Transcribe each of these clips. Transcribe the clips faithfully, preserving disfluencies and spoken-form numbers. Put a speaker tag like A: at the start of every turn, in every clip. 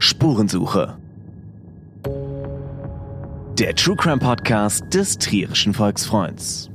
A: Spurensuche. Der True Crime Podcast des Trierischen Volksfreunds.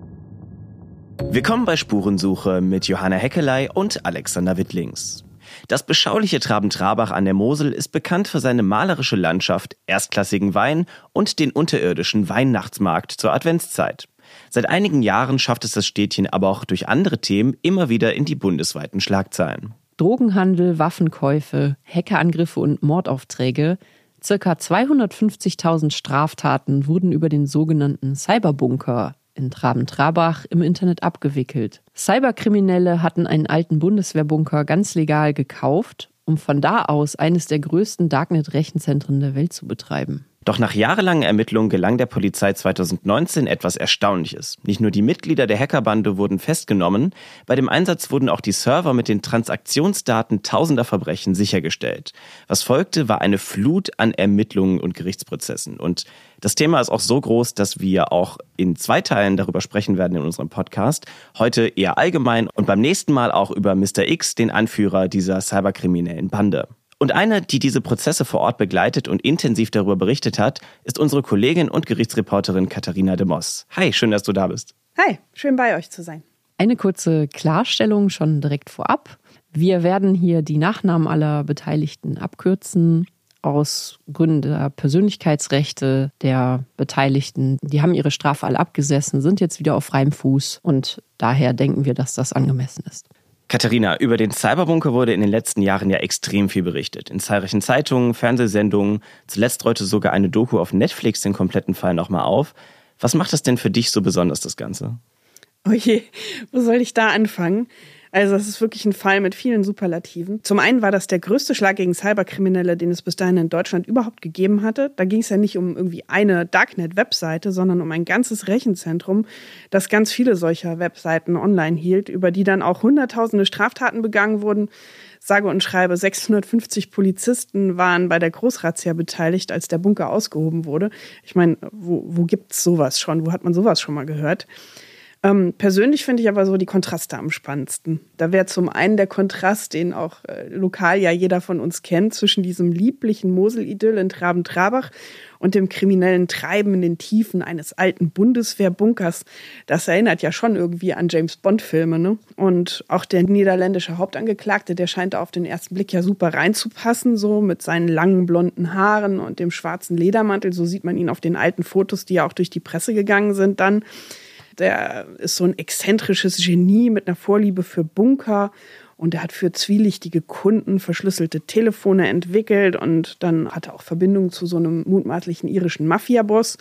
A: Willkommen bei Spurensuche mit Johanna Heckeley und Alexander Wittlings. Das beschauliche Traben-Trabach an der Mosel ist bekannt für seine malerische Landschaft, erstklassigen Wein und den unterirdischen Weihnachtsmarkt zur Adventszeit. Seit einigen Jahren schafft es das Städtchen aber auch durch andere Themen immer wieder in die bundesweiten Schlagzeilen.
B: Drogenhandel, Waffenkäufe, Hackerangriffe und Mordaufträge. Circa zweihundertfünfzigtausend Straftaten wurden über den sogenannten Cyberbunker in Traben-Trabach im Internet abgewickelt. Cyberkriminelle hatten einen alten Bundeswehrbunker ganz legal gekauft, um von da aus eines der größten Darknet-Rechenzentren der Welt zu betreiben.
A: Doch nach jahrelangen Ermittlungen gelang der Polizei zweitausendneunzehn etwas Erstaunliches. Nicht nur die Mitglieder der Hackerbande wurden festgenommen, bei dem Einsatz wurden auch die Server mit den Transaktionsdaten tausender Verbrechen sichergestellt. Was folgte, war eine Flut an Ermittlungen und Gerichtsprozessen. Und das Thema ist auch so groß, dass wir auch in zwei Teilen darüber sprechen werden in unserem Podcast. Heute eher allgemein und beim nächsten Mal auch über Mister X, den Anführer dieser cyberkriminellen Bande. Und eine, die diese Prozesse vor Ort begleitet und intensiv darüber berichtet hat, ist unsere Kollegin und Gerichtsreporterin Katharina de Moss. Hi, schön, dass du da bist.
C: Hi, schön bei euch zu sein.
B: Eine kurze Klarstellung schon direkt vorab. Wir werden hier die Nachnamen aller Beteiligten abkürzen, aus Gründen der Persönlichkeitsrechte der Beteiligten. Die haben ihre Strafe alle abgesessen, sind jetzt wieder auf freiem Fuß und daher denken wir, dass das angemessen ist.
A: Katharina, über den Cyberbunker wurde in den letzten Jahren ja extrem viel berichtet. In zahlreichen Zeitungen, Fernsehsendungen. Zuletzt rollte sogar eine Doku auf Netflix den kompletten Fall nochmal auf. Was macht das denn für dich so besonders, das Ganze?
C: Oh je, wo soll ich da anfangen? Also es ist wirklich ein Fall mit vielen Superlativen. Zum einen war das der größte Schlag gegen Cyberkriminelle, den es bis dahin in Deutschland überhaupt gegeben hatte. Da ging es ja nicht um irgendwie eine Darknet-Webseite, sondern um ein ganzes Rechenzentrum, das ganz viele solcher Webseiten online hielt, über die dann auch hunderttausende Straftaten begangen wurden. Sage und schreibe, sechshundertfünfzig Polizisten waren bei der Großrazzia beteiligt, als der Bunker ausgehoben wurde. Ich meine, wo, wo gibt's sowas schon? Wo hat man sowas schon mal gehört? Ähm, persönlich finde ich aber so die Kontraste am spannendsten. Da wäre zum einen der Kontrast, den auch äh, lokal ja jeder von uns kennt, zwischen diesem lieblichen Mosel-Idyll in Traben-Trabach und dem kriminellen Treiben in den Tiefen eines alten Bundeswehrbunkers. Das erinnert ja schon irgendwie an James-Bond-Filme, ne? Und auch der niederländische Hauptangeklagte, der scheint auf den ersten Blick ja super reinzupassen, so mit seinen langen blonden Haaren und dem schwarzen Ledermantel. So sieht man ihn auf den alten Fotos, die ja auch durch die Presse gegangen sind dann. Der ist so ein exzentrisches Genie mit einer Vorliebe für Bunker und er hat für zwielichtige Kunden verschlüsselte Telefone entwickelt und dann hat er auch Verbindungen zu so einem mutmaßlichen irischen Mafia-Boss,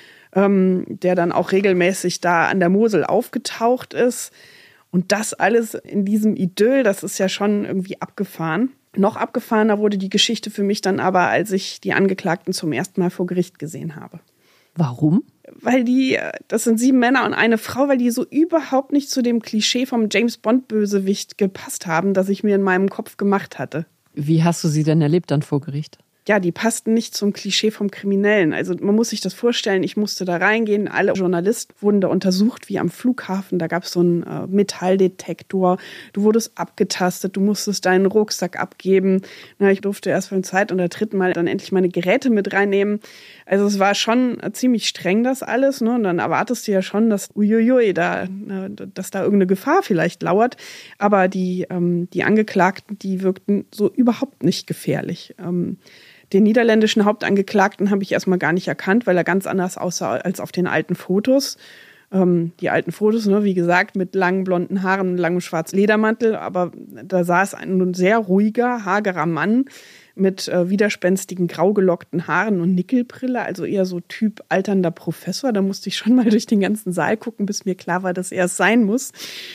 C: ähm, der dann auch regelmäßig da an der Mosel aufgetaucht ist. Und das alles in diesem Idyll, das ist ja schon irgendwie abgefahren. Noch abgefahrener wurde die Geschichte für mich dann aber, als ich die Angeklagten zum ersten Mal vor Gericht gesehen habe.
B: Warum?
C: Weil die, das sind sieben Männer und eine Frau, weil die so überhaupt nicht zu dem Klischee vom James-Bond-Bösewicht gepasst haben, das ich mir in meinem Kopf gemacht hatte.
B: Wie hast du sie denn erlebt dann vor Gericht?
C: Ja, die passten nicht zum Klischee vom Kriminellen. Also man muss sich das vorstellen, ich musste da reingehen, alle Journalisten wurden da untersucht, wie am Flughafen. Da gab es so einen äh, Metalldetektor, du wurdest abgetastet, du musstest deinen Rucksack abgeben. Na, ich durfte erst beim zweiten oder dritten Mal dann endlich meine Geräte mit reinnehmen. Also es war schon äh, ziemlich streng das alles, ne? Und dann erwartest du ja schon, dass uiuiui, da, äh, dass da irgendeine Gefahr vielleicht lauert. Aber die, ähm, die Angeklagten, die wirkten so überhaupt nicht gefährlich. Ähm, Den niederländischen Hauptangeklagten habe ich erstmal gar nicht erkannt, weil er ganz anders aussah als auf den alten Fotos. Ähm, die alten Fotos, ne, wie gesagt, mit langen blonden Haaren und langem schwarzen Ledermantel. Aber da saß ein sehr ruhiger, hagerer Mann mit äh, widerspenstigen, grau gelockten Haaren und Nickelbrille. Also eher so Typ alternder Professor. Da musste ich schon mal durch den ganzen Saal gucken, bis mir klar war, dass er es sein muss.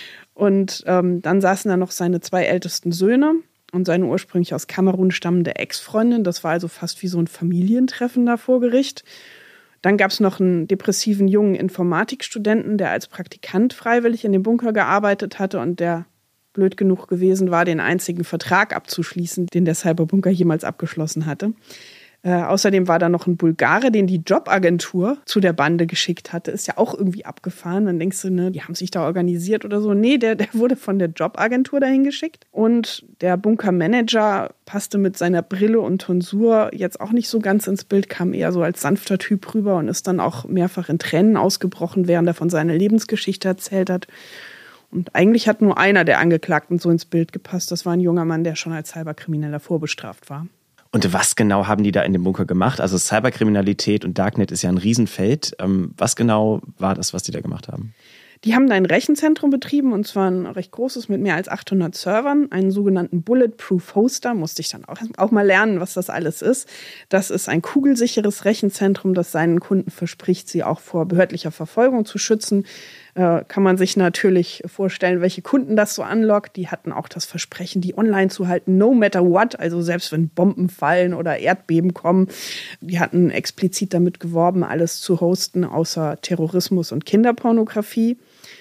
C: Und ähm, dann saßen da noch seine zwei ältesten Söhne und seine ursprünglich aus Kamerun stammende Ex-Freundin. Das war also fast wie so ein Familientreffen da vor Gericht. Dann gab es noch einen depressiven jungen Informatikstudenten, der als Praktikant freiwillig in dem Bunker gearbeitet hatte und der blöd genug gewesen war, den einzigen Vertrag abzuschließen, den der Cyberbunker jemals abgeschlossen hatte. Äh, außerdem war da noch ein Bulgare, den die Jobagentur zu der Bande geschickt hatte. Ist ja auch irgendwie abgefahren. Dann denkst du, ne, die haben sich da organisiert oder so. Nee, der, der wurde von der Jobagentur dahin geschickt. Und der Bunkermanager passte mit seiner Brille und Tonsur jetzt auch nicht so ganz ins Bild, kam eher so als sanfter Typ rüber und ist dann auch mehrfach in Tränen ausgebrochen, während er von seiner Lebensgeschichte erzählt hat. Und eigentlich hat nur einer der Angeklagten so ins Bild gepasst. Das war ein junger Mann, der schon als Cyberkrimineller vorbestraft war.
A: Und was genau haben die da in dem Bunker gemacht? Also Cyberkriminalität und Darknet ist ja ein Riesenfeld. Was genau war das, was die da gemacht haben?
C: Die haben da ein Rechenzentrum betrieben, und zwar ein recht großes mit mehr als achthundert Servern, einen sogenannten Bulletproof Hoster, musste ich dann auch, auch mal lernen, was das alles ist. Das ist ein kugelsicheres Rechenzentrum, das seinen Kunden verspricht, sie auch vor behördlicher Verfolgung zu schützen. Äh, kann man sich natürlich vorstellen, welche Kunden das so anlockt. Die hatten auch das Versprechen, die online zu halten, no matter what, also selbst wenn Bomben fallen oder Erdbeben kommen. Die hatten explizit damit geworben, alles zu hosten, außer Terrorismus und Kinderpornografie.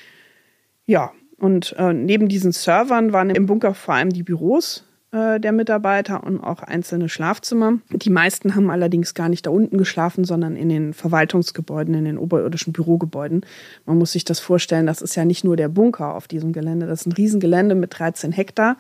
C: Ja, und äh, neben diesen Servern waren im Bunker vor allem die Büros äh, der Mitarbeiter und auch einzelne Schlafzimmer. Die meisten haben allerdings gar nicht da unten geschlafen, sondern in den Verwaltungsgebäuden, in den oberirdischen Bürogebäuden. Man muss sich das vorstellen, das ist ja nicht nur der Bunker auf diesem Gelände, das ist ein Riesengelände mit dreizehn Hektar.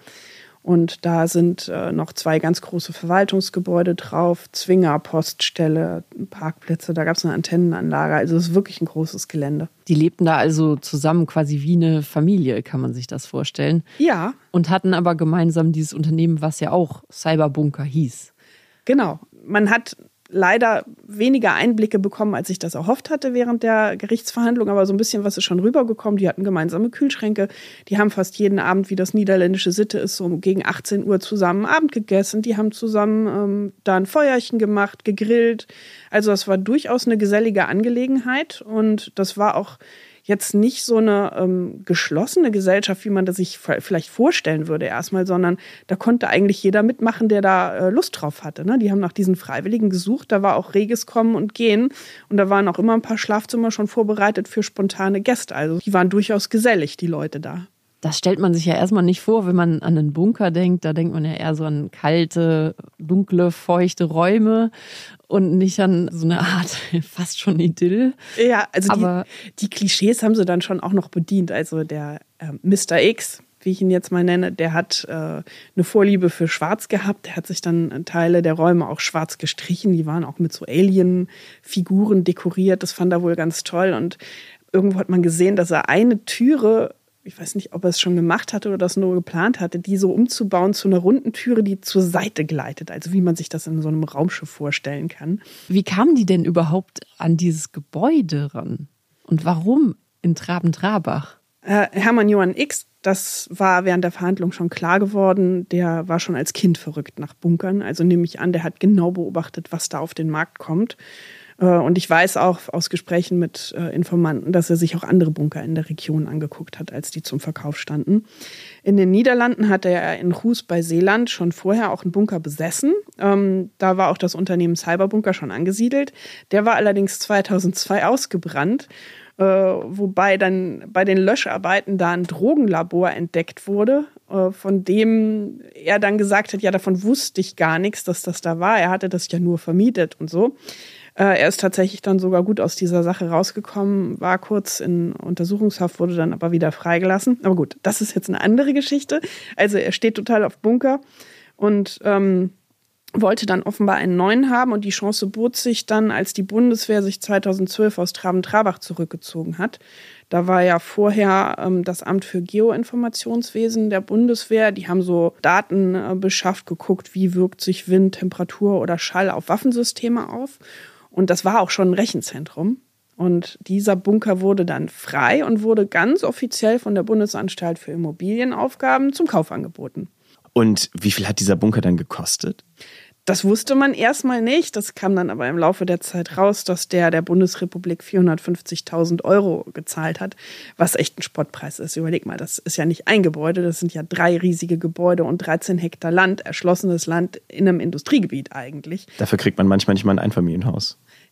C: Und da sind äh, noch zwei ganz große Verwaltungsgebäude drauf, Zwinger, Poststelle, Parkplätze, da gab es eine Antennenanlage. Also es ist wirklich ein großes Gelände.
B: Die lebten da also zusammen quasi wie eine Familie, kann man sich das vorstellen.
C: Ja.
B: Und hatten aber gemeinsam dieses Unternehmen, was ja auch Cyberbunker hieß.
C: Genau. Man hat leider weniger Einblicke bekommen, als ich das erhofft hatte während der Gerichtsverhandlung, aber so ein bisschen was ist schon rübergekommen. Die hatten gemeinsame Kühlschränke, die haben fast jeden Abend, wie das niederländische Sitte ist, so gegen achtzehn Uhr zusammen Abend gegessen, die haben zusammen ähm, da ein Feuerchen gemacht, gegrillt. Also das war durchaus eine gesellige Angelegenheit und das war auch jetzt nicht so eine ähm, geschlossene Gesellschaft, wie man das sich vielleicht vorstellen würde erstmal, sondern da konnte eigentlich jeder mitmachen, der da äh, Lust drauf hatte. Ne? Die haben nach diesen Freiwilligen gesucht, da war auch reges Kommen und Gehen und da waren auch immer ein paar Schlafzimmer schon vorbereitet für spontane Gäste. Also die waren durchaus gesellig, die Leute da.
B: Das stellt man sich ja erstmal nicht vor, wenn man an einen Bunker denkt. Da denkt man ja eher so an kalte, dunkle, feuchte Räume und nicht an so eine Art fast schon Idyll.
C: Ja, also
B: Aber
C: die, die Klischees haben sie dann schon auch noch bedient. Also der äh, Mister X, wie ich ihn jetzt mal nenne, der hat äh, eine Vorliebe für Schwarz gehabt. Der hat sich dann Teile der Räume auch schwarz gestrichen. Die waren auch mit so Alien-Figuren dekoriert. Das fand er wohl ganz toll. Und irgendwo hat man gesehen, dass er eine Türe, ich weiß nicht, ob er es schon gemacht hatte oder das nur geplant hatte, die so umzubauen zu einer runden Türe, die zur Seite gleitet. Also wie man sich das in so einem Raumschiff vorstellen kann.
B: wie kamen die denn überhaupt an dieses Gebäude ran? Und warum in Traben-Trabach?
C: Äh, Hermann Johann X, das war während der Verhandlung schon klar geworden, der war schon als Kind verrückt nach Bunkern. Also nehme ich an, der hat genau beobachtet, was da auf den Markt kommt. Und ich weiß auch aus Gesprächen mit Informanten, dass er sich auch andere Bunker in der Region angeguckt hat, als die zum Verkauf standen. In den Niederlanden hatte er in Goes bei Zeeland schon vorher auch einen Bunker besessen. Da war auch das Unternehmen Cyberbunker schon angesiedelt. Der war allerdings zweitausendzwei ausgebrannt, wobei dann bei den Löscharbeiten da ein Drogenlabor entdeckt wurde, von dem er dann gesagt hat, ja, davon wusste ich gar nichts, dass das da war. Er hatte das ja nur vermietet und so. Er ist tatsächlich dann sogar gut aus dieser Sache rausgekommen, war kurz in Untersuchungshaft, wurde dann aber wieder freigelassen. Aber gut, das ist jetzt eine andere Geschichte. Also er steht total auf Bunker und ähm, wollte dann offenbar einen neuen haben. Und die Chance bot sich dann, als die Bundeswehr sich zweitausendzwölf aus Traben-Trabach zurückgezogen hat. Da war ja vorher ähm, das Amt für Geoinformationswesen der Bundeswehr. Die haben so Daten äh, beschafft, geguckt, wie wirkt sich Wind, Temperatur oder Schall auf Waffensysteme auf. Und das war auch schon ein Rechenzentrum. Und dieser Bunker wurde dann frei und wurde ganz offiziell von der Bundesanstalt für Immobilienaufgaben zum Kauf angeboten.
A: Und wie viel hat dieser Bunker dann gekostet?
C: Das wusste man erstmal nicht. Das kam dann aber im Laufe der Zeit raus, dass der der Bundesrepublik vierhundertfünfzigtausend Euro gezahlt hat, was echt ein Spottpreis ist. Überleg mal, das ist ja nicht ein Gebäude, das sind ja drei riesige Gebäude und dreizehn Hektar Land, erschlossenes Land in einem Industriegebiet eigentlich.
A: Dafür kriegt man manchmal nicht mal ein Einfamilienhaus.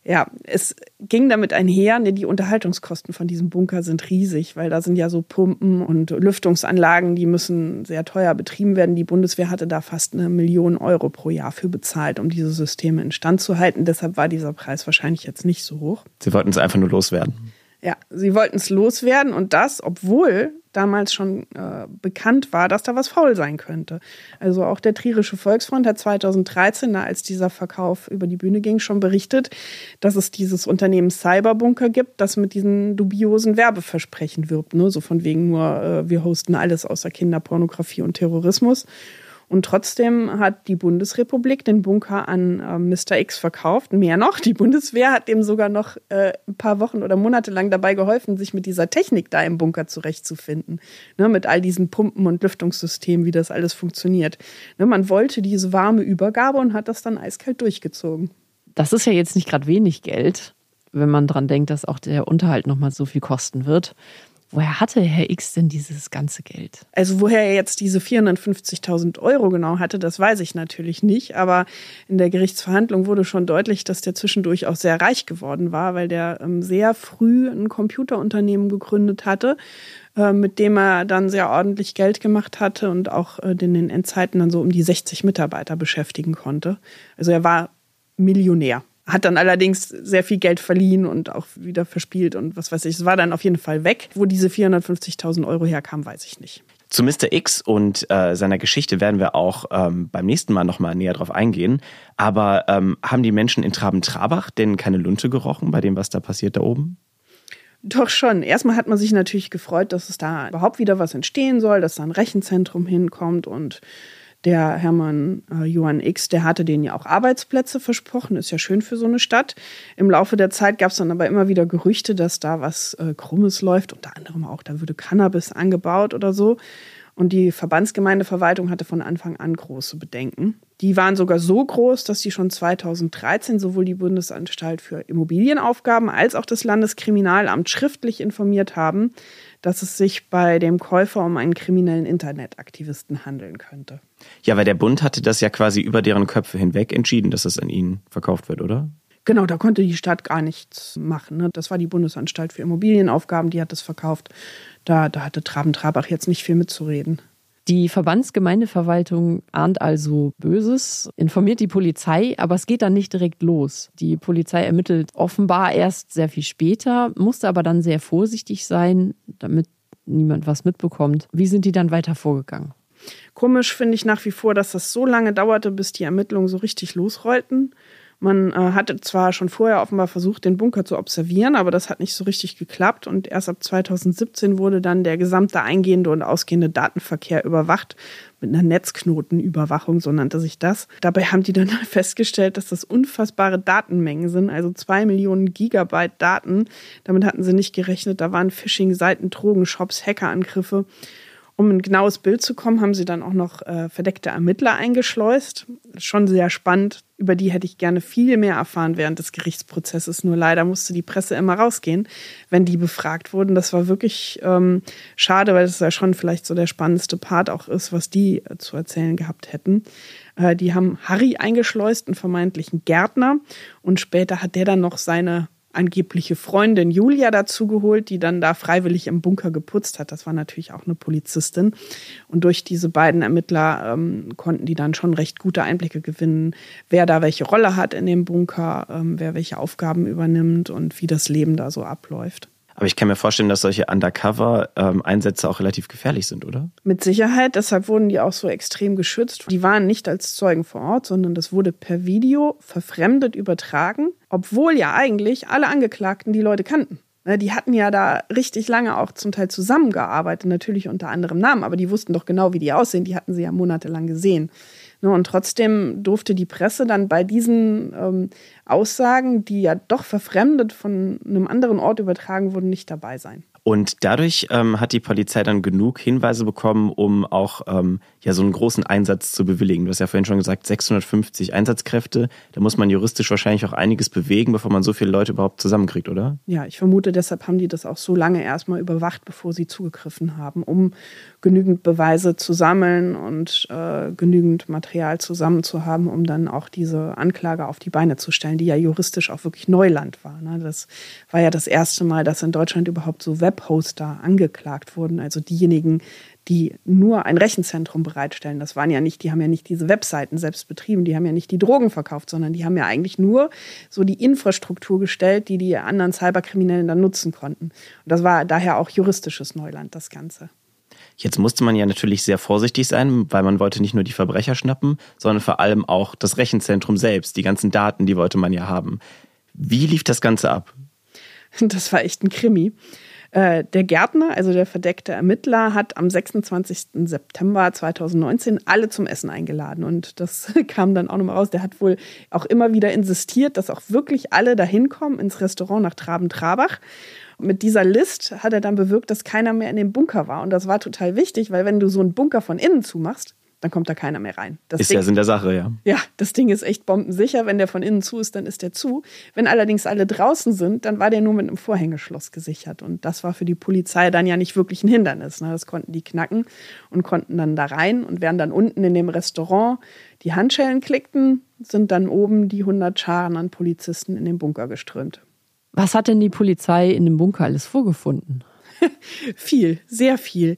C: Ja, es ging damit einher, ne, die Unterhaltungskosten von diesem Bunker sind riesig, weil da sind ja so Pumpen und Lüftungsanlagen, die müssen sehr teuer betrieben werden. Die Bundeswehr hatte da fast eine Million Euro pro Jahr für bezahlt, um diese Systeme instand zu halten. Deshalb war dieser Preis wahrscheinlich jetzt nicht so hoch.
A: Sie wollten es einfach nur loswerden.
C: Ja, sie wollten es loswerden und das, obwohl damals schon äh, bekannt war, dass da was faul sein könnte. Also auch der Trierische Volksfreund hat zweitausenddreizehn, als dieser Verkauf über die Bühne ging, schon berichtet, dass es dieses Unternehmen Cyberbunker gibt, das mit diesen dubiosen Werbeversprechen wirbt. Ne? So von wegen nur, äh, wir hosten alles außer Kinderpornografie und Terrorismus. Und trotzdem hat die Bundesrepublik den Bunker an äh, Mister X verkauft. Mehr noch, die Bundeswehr hat dem sogar noch äh, ein paar Wochen oder Monate lang dabei geholfen, sich mit dieser Technik da im Bunker zurechtzufinden. Ne, mit all diesen Pumpen und Lüftungssystemen, wie das alles funktioniert. Ne, man wollte diese warme Übergabe und hat das dann eiskalt durchgezogen.
B: Das ist ja jetzt nicht gerade wenig Geld, wenn man dran denkt, dass auch der Unterhalt nochmal so viel kosten wird. Woher hatte Herr X denn dieses ganze Geld?
C: Also woher er jetzt diese vierhundertfünfzigtausend Euro genau hatte, das weiß ich natürlich nicht. Aber in der Gerichtsverhandlung wurde schon deutlich, dass der zwischendurch auch sehr reich geworden war, weil der ähm, sehr früh ein Computerunternehmen gegründet hatte, äh, mit dem er dann sehr ordentlich Geld gemacht hatte und auch äh, in den Endzeiten dann so um die sechzig Mitarbeiter beschäftigen konnte. Also er war Millionär. Hat dann allerdings sehr viel Geld verliehen und auch wieder verspielt und was weiß ich. Es war dann auf jeden Fall weg. Wo diese vierhundertfünfzigtausend Euro herkamen, weiß ich nicht.
A: Zu Mister X und äh, seiner Geschichte werden wir auch ähm, beim nächsten Mal nochmal näher drauf eingehen. Aber ähm, haben die Menschen in Traben-Trabach denn keine Lunte gerochen bei dem, was da passiert da oben?
C: Doch schon. Erstmal hat man sich natürlich gefreut, dass es da überhaupt wieder was entstehen soll, dass da ein Rechenzentrum hinkommt und der Hermann äh, Johann X, der hatte denen ja auch Arbeitsplätze versprochen, ist ja schön für so eine Stadt. Im Laufe der Zeit gab es dann aber immer wieder Gerüchte, dass da was äh, Krummes läuft, unter anderem auch, da würde Cannabis angebaut oder so. Und die Verbandsgemeindeverwaltung hatte von Anfang an große Bedenken. Die waren sogar so groß, dass sie schon zweitausenddreizehn sowohl die Bundesanstalt für Immobilienaufgaben als auch das Landeskriminalamt schriftlich informiert haben, dass es sich bei dem Käufer um einen kriminellen Internetaktivisten handeln könnte.
A: Ja, weil der Bund hatte das ja quasi über deren Köpfe hinweg entschieden, dass es an ihn verkauft wird, oder?
C: Genau, da konnte die Stadt gar nichts machen. Ne? Das war die Bundesanstalt für Immobilienaufgaben, die hat das verkauft. Da, da hatte Traben-Trabach jetzt nicht viel mitzureden.
B: Die Verbandsgemeindeverwaltung ahnt also Böses, informiert die Polizei, aber es geht dann nicht direkt los. Die Polizei ermittelt offenbar erst sehr viel später, musste aber dann sehr vorsichtig sein, damit niemand was mitbekommt. Wie sind die dann weiter vorgegangen?
C: Komisch finde ich nach wie vor, dass das so lange dauerte, bis die Ermittlungen so richtig losrollten. Man äh, hatte zwar schon vorher offenbar versucht, den Bunker zu observieren, aber das hat nicht so richtig geklappt. Und erst ab zweitausendsiebzehn wurde dann der gesamte eingehende und ausgehende Datenverkehr überwacht. Mit einer Netzknotenüberwachung, so nannte sich das. Dabei haben die dann festgestellt, dass das unfassbare Datenmengen sind, also zwei Millionen Gigabyte Daten. Damit hatten sie nicht gerechnet. Da waren Phishing-Seiten, Drogenshops, Hackerangriffe. Um ein genaues Bild zu kommen, haben sie dann auch noch äh, verdeckte Ermittler eingeschleust. Schon sehr spannend. Über die hätte ich gerne viel mehr erfahren während des Gerichtsprozesses. Nur leider musste die Presse immer rausgehen, wenn die befragt wurden. Das war wirklich ähm, schade, weil das ja schon vielleicht so der spannendste Part auch ist, was die äh, zu erzählen gehabt hätten. Äh, die haben Harry eingeschleust, einen vermeintlichen Gärtner. Und später hat der dann noch seine angebliche Freundin Julia dazugeholt, die dann da freiwillig im Bunker geputzt hat. Das war natürlich auch eine Polizistin. Und durch diese beiden Ermittler ähm, konnten die dann schon recht gute Einblicke gewinnen, wer da welche Rolle hat in dem Bunker, ähm, wer welche Aufgaben übernimmt und wie das Leben da so abläuft.
A: Aber ich kann mir vorstellen, dass solche Undercover-Einsätze auch relativ gefährlich sind, oder?
C: Mit Sicherheit, deshalb wurden die auch so extrem geschützt. Die waren nicht als Zeugen vor Ort, sondern das wurde per Video verfremdet übertragen, obwohl ja eigentlich alle Angeklagten die Leute kannten. Die hatten ja da richtig lange auch zum Teil zusammengearbeitet, natürlich unter anderem Namen, aber die wussten doch genau, wie die aussehen. Die hatten sie ja monatelang gesehen. Und trotzdem durfte die Presse dann bei diesen ähm, Aussagen, die ja doch verfremdet von einem anderen Ort übertragen wurden, nicht dabei sein.
A: Und dadurch ähm, hat die Polizei dann genug Hinweise bekommen, um auch ähm, ja so einen großen Einsatz zu bewilligen. Du hast ja vorhin schon gesagt, sechshundertfünfzig Einsatzkräfte. Da muss man juristisch wahrscheinlich auch einiges bewegen, bevor man so viele Leute überhaupt zusammenkriegt, oder?
C: Ja, ich vermute, deshalb haben die das auch so lange erstmal überwacht, bevor sie zugegriffen haben, um genügend Beweise zu sammeln und äh, genügend Material zusammen zu haben, um dann auch diese Anklage auf die Beine zu stellen, die ja juristisch auch wirklich Neuland war. Ne? Das war ja das erste Mal, dass in Deutschland überhaupt so Webhoster angeklagt wurden, also diejenigen, die nur ein Rechenzentrum bereitstellen. Das waren ja nicht, die haben ja nicht diese Webseiten selbst betrieben, die haben ja nicht die Drogen verkauft, sondern die haben ja eigentlich nur so die Infrastruktur gestellt, die die anderen Cyberkriminellen dann nutzen konnten. Und das war daher auch juristisches Neuland, das Ganze.
A: Jetzt musste man ja natürlich sehr vorsichtig sein, weil man wollte nicht nur die Verbrecher schnappen, sondern vor allem auch das Rechenzentrum selbst. Die ganzen Daten, die wollte man ja haben. Wie lief das Ganze ab?
C: Das war echt ein Krimi. Der Gärtner, also der verdeckte Ermittler, hat am sechsundzwanzigsten September zweitausendneunzehn alle zum Essen eingeladen. Und das kam dann auch nochmal raus. Der hat wohl auch immer wieder insistiert, dass auch wirklich alle dahin kommen ins Restaurant nach Traben-Trabach. Mit dieser List hat er dann bewirkt, dass keiner mehr in dem Bunker war. Und das war total wichtig, weil wenn du so einen Bunker von innen zumachst, dann kommt da keiner mehr rein. Das
A: ist
C: Ding,
A: ja Sinn der Sache, ja.
C: Ja, das Ding ist echt bombensicher. Wenn der von innen zu ist, dann ist der zu. Wenn allerdings alle draußen sind, dann war der nur mit einem Vorhängeschloss gesichert. Und das war für die Polizei dann ja nicht wirklich ein Hindernis. Ne? Das konnten die knacken und konnten dann da rein. Und während dann unten in dem Restaurant die Handschellen klickten, sind dann oben die hundert Scharen an Polizisten in den Bunker geströmt.
B: Was hat denn die Polizei in dem Bunker alles vorgefunden?
C: Viel, sehr viel.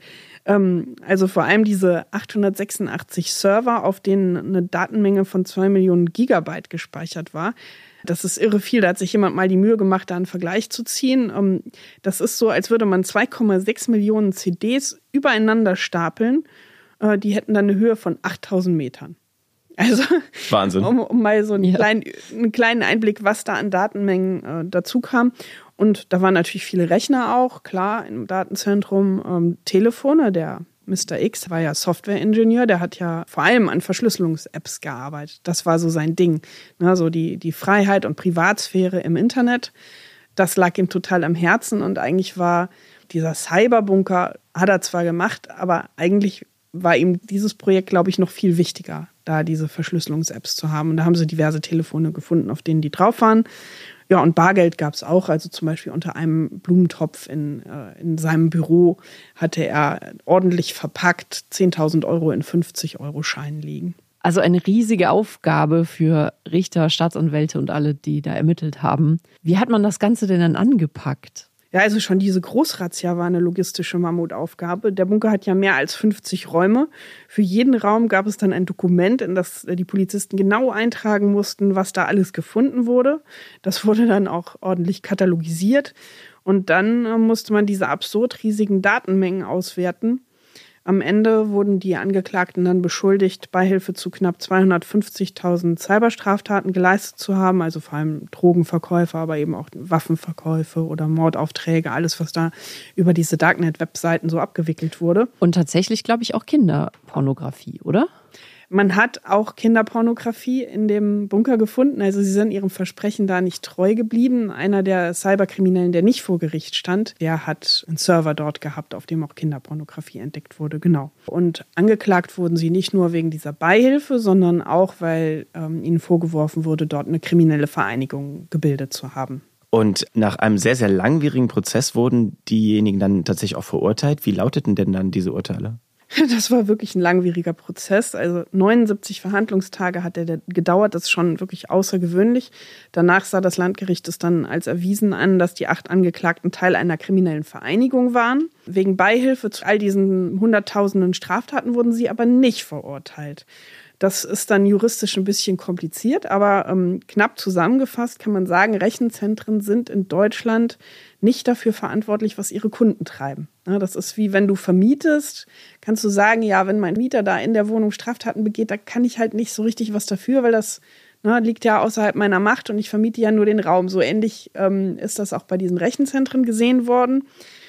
C: Also vor allem diese achthundertsechsundachtzig Server, auf denen eine Datenmenge von zwei Millionen Gigabyte gespeichert war. Das ist irre viel. Da hat sich jemand mal die Mühe gemacht, da einen Vergleich zu ziehen. Das ist so, als würde man zwei Komma sechs Millionen C Ds übereinander stapeln. Die hätten dann eine Höhe von achttausend Metern. Also
A: Wahnsinn.
C: Um, um mal so einen,
B: ja.
C: kleinen, einen kleinen Einblick, was da an Datenmengen äh, dazu kam. Und da waren natürlich viele Rechner auch, klar, im Datenzentrum. Ähm, Telefone, der Mister X war ja Software-Ingenieur, der hat ja vor allem an Verschlüsselungs-Apps gearbeitet. Das war so sein Ding. Ne, so die, die Freiheit und Privatsphäre im Internet, das lag ihm total am Herzen. Und eigentlich war dieser Cyberbunker, hat er zwar gemacht, aber eigentlich war ihm dieses Projekt, glaube ich, noch viel wichtiger, da diese Verschlüsselungs-Apps zu haben. Und da haben sie diverse Telefone gefunden, auf denen die drauf waren. Ja, und Bargeld gab es auch. Also zum Beispiel unter einem Blumentopf in, äh, in seinem Büro hatte er ordentlich verpackt zehntausend Euro in fünfzig-Euro-Scheinen liegen.
B: Also eine riesige Aufgabe für Richter, Staatsanwälte und alle, die da ermittelt haben. Wie hat man das Ganze denn dann angepackt?
C: Ja, also schon diese Großrazzia war eine logistische Mammutaufgabe. Der Bunker hat ja mehr als fünfzig Räume. Für jeden Raum gab es dann ein Dokument, in das die Polizisten genau eintragen mussten, was da alles gefunden wurde. Das wurde dann auch ordentlich katalogisiert. Und dann äh, musste man diese absurd riesigen Datenmengen auswerten. Am Ende wurden die Angeklagten dann beschuldigt, Beihilfe zu knapp zweihundertfünfzigtausend Cyberstraftaten geleistet zu haben, also vor allem Drogenverkäufe, aber eben auch Waffenverkäufe oder Mordaufträge, alles, was da über diese Darknet-Webseiten so abgewickelt wurde.
B: Und tatsächlich, glaube ich, auch Kinderpornografie, oder?
C: Man hat auch Kinderpornografie in dem Bunker gefunden. Also sie sind ihrem Versprechen da nicht treu geblieben. Einer der Cyberkriminellen, der nicht vor Gericht stand, der hat einen Server dort gehabt, auf dem auch Kinderpornografie entdeckt wurde. Genau. Und angeklagt wurden sie nicht nur wegen dieser Beihilfe, sondern auch, weil ähm, ihnen vorgeworfen wurde, dort eine kriminelle Vereinigung gebildet zu haben.
A: Und nach einem sehr, sehr langwierigen Prozess wurden diejenigen dann tatsächlich auch verurteilt. Wie lauteten denn dann diese Urteile?
C: Das war wirklich ein langwieriger Prozess. Also neunundsiebzig Verhandlungstage hat der gedauert. Das ist schon wirklich außergewöhnlich. Danach sah das Landgericht es dann als erwiesen an, dass die acht Angeklagten Teil einer kriminellen Vereinigung waren. Wegen Beihilfe zu all diesen hunderttausenden Straftaten wurden sie aber nicht verurteilt. Das ist dann juristisch ein bisschen kompliziert, aber ähm, knapp zusammengefasst kann man sagen, Rechenzentren sind in Deutschland nicht dafür verantwortlich, was ihre Kunden treiben. Ja, das ist wie wenn du vermietest, kannst du sagen, ja, wenn mein Mieter da in der Wohnung Straftaten begeht, da kann ich halt nicht so richtig was dafür, weil das ne, liegt ja außerhalb meiner Macht und ich vermiete ja nur den Raum. So ähnlich ähm, ist das auch bei diesen Rechenzentren gesehen worden.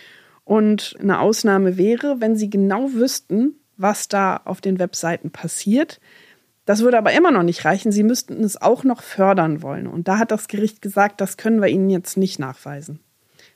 C: Und eine Ausnahme wäre, wenn sie genau wüssten, was da auf den Webseiten passiert. Das würde aber immer noch nicht reichen. Sie müssten es auch noch fördern wollen. Und da hat das Gericht gesagt, das können wir Ihnen jetzt nicht nachweisen.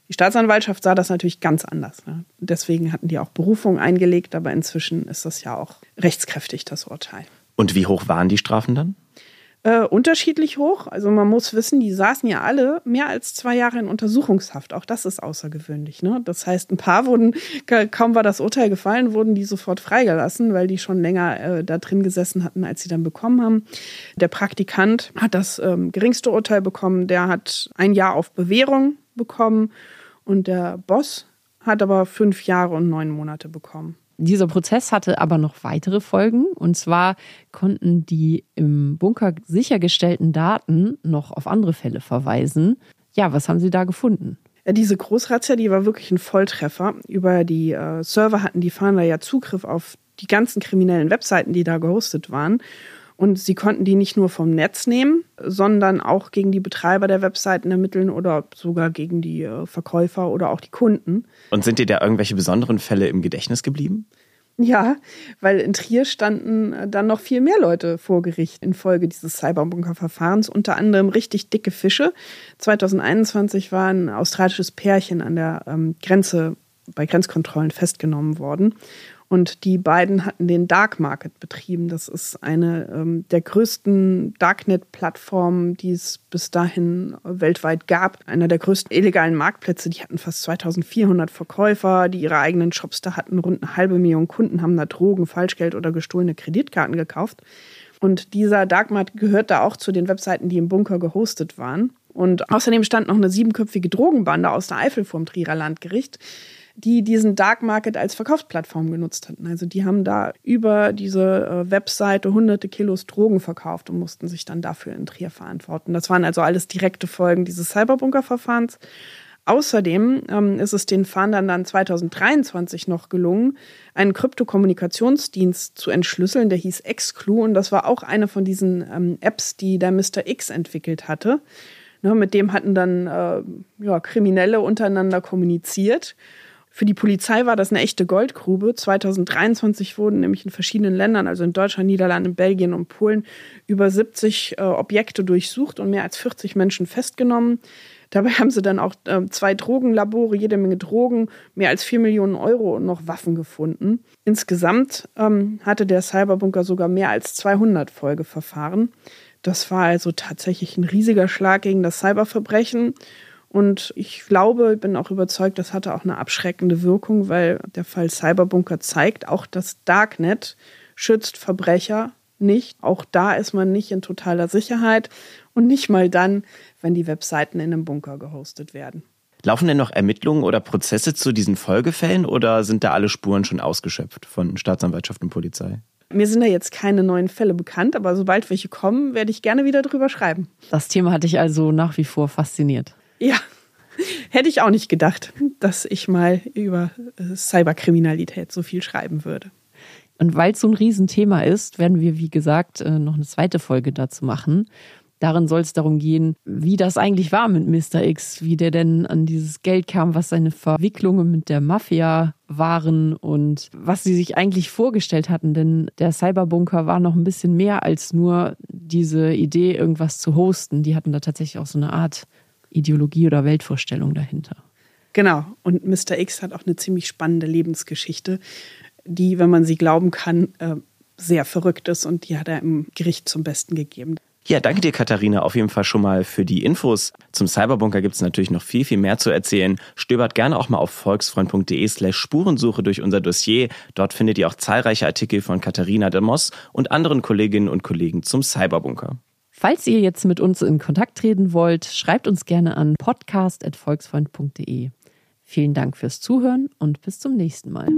C: Die Staatsanwaltschaft sah das natürlich ganz anders. Ne? Deswegen hatten die auch Berufung eingelegt, aber inzwischen ist das ja auch rechtskräftig, das Urteil.
A: Und wie hoch waren die Strafen dann?
C: Äh, unterschiedlich hoch. Also man muss wissen, die saßen ja alle mehr als zwei Jahre in Untersuchungshaft. Auch das ist außergewöhnlich. Ne? Das heißt, ein paar wurden, kaum war das Urteil gefallen, wurden die sofort freigelassen, weil die schon länger äh, da drin gesessen hatten, als sie dann bekommen haben. Der Praktikant hat das ähm, geringste Urteil bekommen. Der hat ein Jahr auf Bewährung bekommen und der Boss hat aber fünf Jahre und neun Monate bekommen.
B: Dieser Prozess hatte aber noch weitere Folgen. Und zwar konnten die im Bunker sichergestellten Daten noch auf andere Fälle verweisen. Ja, was haben Sie da gefunden?
C: Ja, diese Großrazzia, die war wirklich ein Volltreffer. Über die äh, Server hatten die Fahnder ja Zugriff auf die ganzen kriminellen Webseiten, die da gehostet waren. Und sie konnten die nicht nur vom Netz nehmen, sondern auch gegen die Betreiber der Webseiten ermitteln oder sogar gegen die äh, Verkäufer oder auch die Kunden.
A: Und sind dir da irgendwelche besonderen Fälle im Gedächtnis geblieben?
C: Ja, weil in Trier standen dann noch viel mehr Leute vor Gericht infolge dieses Cyberbunker-Verfahrens, unter anderem richtig dicke Fische. zwanzig einundzwanzig war ein australisches Pärchen an der ähm, Grenze bei Grenzkontrollen festgenommen worden. Und die beiden hatten den Dark Market betrieben. Das ist eine ähm, der größten Darknet-Plattformen, die es bis dahin weltweit gab. Einer der größten illegalen Marktplätze. Die hatten fast zweitausendvierhundert Verkäufer, die ihre eigenen Shops da hatten. Rund eine halbe Million Kunden haben da Drogen, Falschgeld oder gestohlene Kreditkarten gekauft. Und dieser Dark Market gehört da auch zu den Webseiten, die im Bunker gehostet waren. Und außerdem stand noch eine siebenköpfige Drogenbande aus der Eifel vorm Trierer Landgericht, die diesen Dark Market als Verkaufsplattform genutzt hatten. Also die haben da über diese äh, Webseite hunderte Kilos Drogen verkauft und mussten sich dann dafür in Trier verantworten. Das waren also alles direkte Folgen dieses Cyberbunker-Verfahrens. Außerdem ähm, ist es den Fahndern dann zwanzig dreiundzwanzig noch gelungen, einen Kryptokommunikationsdienst zu entschlüsseln, der hieß Exclu. Und das war auch eine von diesen ähm, Apps, die der Mister X entwickelt hatte. Ne, mit dem hatten dann äh, ja, Kriminelle untereinander kommuniziert. Für die Polizei war das eine echte Goldgrube. zwanzig dreiundzwanzig wurden nämlich in verschiedenen Ländern, also in Deutschland, Niederlanden, Belgien und Polen, über siebzig äh, Objekte durchsucht und mehr als vierzig Menschen festgenommen. Dabei haben sie dann auch äh, zwei Drogenlabore, jede Menge Drogen, mehr als vier Millionen Euro und noch Waffen gefunden. Insgesamt ähm, hatte der Cyberbunker sogar mehr als zweihundert Folgeverfahren. Das war also tatsächlich ein riesiger Schlag gegen das Cyberverbrechen. Und ich glaube, ich bin auch überzeugt, das hatte auch eine abschreckende Wirkung, weil der Fall Cyberbunker zeigt, auch das Darknet schützt Verbrecher nicht. Auch da ist man nicht in totaler Sicherheit und nicht mal dann, wenn die Webseiten in einem Bunker gehostet werden.
A: Laufen denn noch Ermittlungen oder Prozesse zu diesen Folgefällen oder sind da alle Spuren schon ausgeschöpft von Staatsanwaltschaft und Polizei?
C: Mir sind da jetzt keine neuen Fälle bekannt, aber sobald welche kommen, werde ich gerne wieder drüber schreiben.
B: Das Thema hat dich also nach wie vor fasziniert.
C: Ja, hätte ich auch nicht gedacht, dass ich mal über Cyberkriminalität so viel schreiben würde.
B: Und weil es so ein Riesenthema ist, werden wir, wie gesagt, noch eine zweite Folge dazu machen. Darin soll es darum gehen, wie das eigentlich war mit Mister X, wie der denn an dieses Geld kam, was seine Verwicklungen mit der Mafia waren und was sie sich eigentlich vorgestellt hatten. Denn der Cyberbunker war noch ein bisschen mehr als nur diese Idee, irgendwas zu hosten. Die hatten da tatsächlich auch so eine Art Ideologie oder Weltvorstellung dahinter.
C: Genau. Und Mister X hat auch eine ziemlich spannende Lebensgeschichte, die, wenn man sie glauben kann, sehr verrückt ist und die hat er im Gericht zum Besten gegeben.
A: Ja, danke dir, Katharina, auf jeden Fall schon mal für die Infos. Zum Cyberbunker gibt es natürlich noch viel, viel mehr zu erzählen. Stöbert gerne auch mal auf volksfreund.de slash Spurensuche durch unser Dossier. Dort findet ihr auch zahlreiche Artikel von Katharina de Moss und anderen Kolleginnen und Kollegen zum Cyberbunker.
B: Falls ihr jetzt mit uns in Kontakt treten wollt, schreibt uns gerne an podcast at volksfreund punkt de. Vielen Dank fürs Zuhören und bis zum nächsten Mal.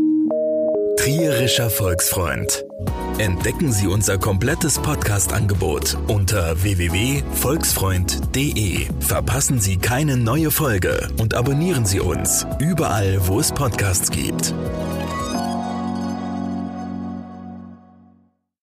D: Trierischer Volksfreund. Entdecken Sie unser komplettes Podcast-Angebot unter w w w punkt volksfreund punkt de. Verpassen Sie keine neue Folge und abonnieren Sie uns überall, wo es Podcasts gibt.